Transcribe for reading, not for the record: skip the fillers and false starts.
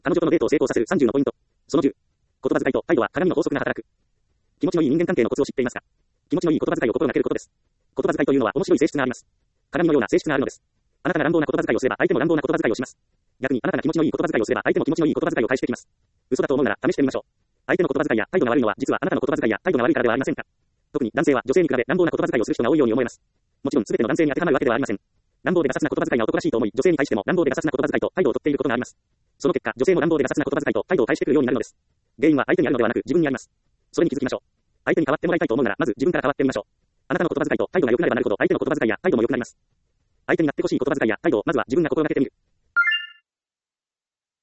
彼女とのデートを成功させる30のポイント。その10。言葉遣いと態度は鏡の法則が働く。気持ちのいい人間関係のコツを知っていますか？気持ちのいい言葉遣いを心がけることです。言葉遣いというのは面白い性質があります。鏡のような性質があるのです。あなたが乱暴な言葉遣いをすれば相手も乱暴な言葉遣いをします。逆にあなたが気持ちのいい言葉遣いをすれば相手も気持ちのいい言葉遣いを返してきます。嘘だと思うなら試してみましょう。相手の言葉遣いや態度が悪いのは実はあなたの言葉遣いや態度が悪いからではありませんか？特に男性は女性に比べ乱暴な言葉遣いをする人が多いように思えます。もちろん全ての男性に当てはまるわけではありません。乱暴でガサツな言葉遣いが男らしいと思い、女性に対しても乱暴でガサツな言葉遣いと態度をとっていることがあります。その結果、女性も乱暴でガサツな言葉遣いと態度を返してくるようになるのです。原因は相手にあるのではなく自分にあります。それに気づきましょう。相手に変わってもらいたいと思うなら、まず自分から変わってみましょう。あなたの言葉遣いと態度が良くなればなるほど、相手の言葉遣いや態度も良くなります。相手になってほしい言葉遣いや態度をまずは自分が心がけてみる。